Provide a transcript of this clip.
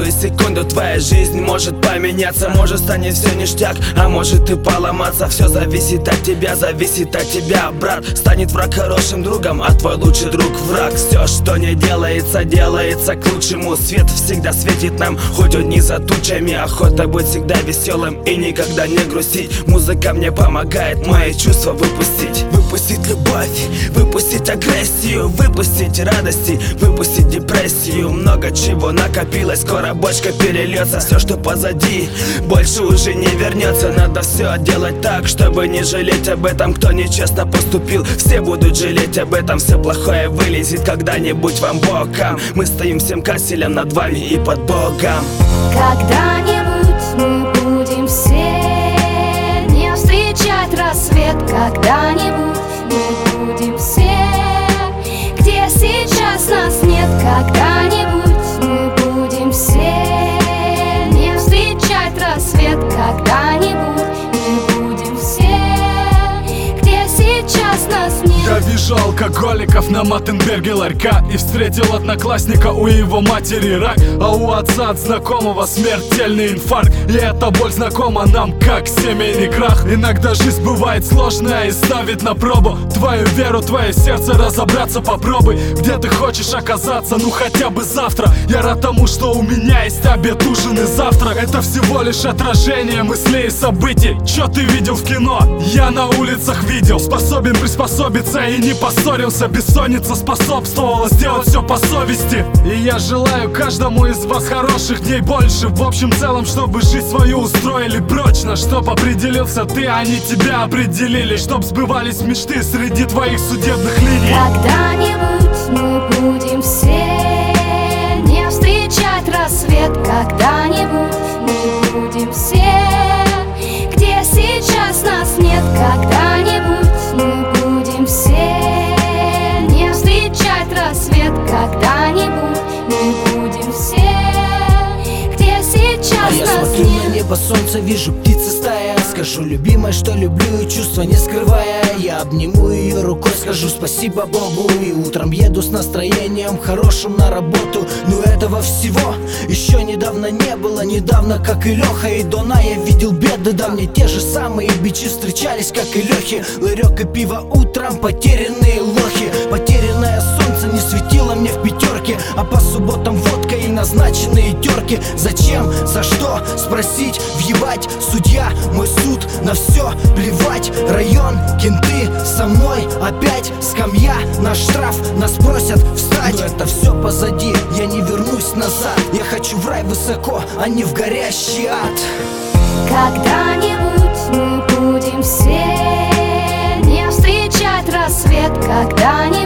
каждую секунду твоя жизнь может поменяться. Может станет все ништяк, а может и поломаться. Все зависит от тебя, брат. Станет враг хорошим другом, а твой лучший друг враг. Все, что не делается, делается к лучшему. Свет всегда светит нам, хоть он не за тучами. Охота быть всегда веселым и никогда не грустить. Музыка мне помогает мои чувства выпустить. Выпустить любовь, выпустить агрессию, выпустить радости, выпустить депрессию. Много чего накопилось, скоро бочка перельется. Все, что позади, больше уже не вернется. Надо все делать так, чтобы не жалеть об этом. Кто нечестно поступил, все будут жалеть об этом. Все плохое вылезет когда-нибудь вам боком. Мы стоим всем касселем над вами и под Богом. Когда-нибудь мы будем все не встречать рассвет. Когда-нибудь мы будем все, где сейчас нас нет. Когда-нибудь мы будем все не встречать рассвет. Когда-нибудь мы будем все, где сейчас нас нет. Я вижу алкоголиков на Маттенберге ларька и встретил одноклассника, у его матери рак, а у отца от знакомого смертельный инфаркт. И эта боль знакома нам, как семейный крах. Иногда жизнь бывает сложная и ставит на пробу твою веру, твое сердце. Разобраться попробуй, где ты хочешь оказаться, ну хотя бы завтра. Я рад тому, что у меня есть обед, ужин и завтрак. Это всего лишь отражение мыслей и событий. Чё ты видел в кино? Я на улицах видел. Способен приспособиться и не поссорился. Бессонница способствовала сделать все по совести. И я желаю каждому из вас хороших дней больше. В общем целом, чтобы жизнь свою устроили прочно. Чтоб определился ты, а не тебя определили. Чтоб сбывались мечты среди твоих судебных линий. Когда-нибудь мы будем все не встречать рассвет. Когда-нибудь мы будем все, где сейчас нас нет. Когда-нибудь мы будем все не встречать рассвет. Когда-нибудь мы будем все, где сейчас я нас смотрю нет. на небо, солнце, вижу птицы стая. Скажу любимой, что люблю, и чувства не скрывая. Я обниму ее рукой, скажу спасибо Богу. И утром еду с настроением хорошим на работу. Но этого всего еще недавно не было. Недавно, как и Леха и Дона, я видел беды. Да, мне те же самые бичи встречались, как и Лехи. Ларек и пиво утром, потерянные лохи. Потерянное солнце не светило мне в пятерке, а по субботам водка и назначенные терки. Зачем, за что, спросить, въебать. Судья, мой суд, на все плевать. Район, кенты, со мной опять скамья. На штраф нас просят встать. Но это все позади, я не вернусь назад. Я хочу в рай высоко, а не в горящий ад. Когда-нибудь мы будем все не встречать рассвет. Когда-нибудь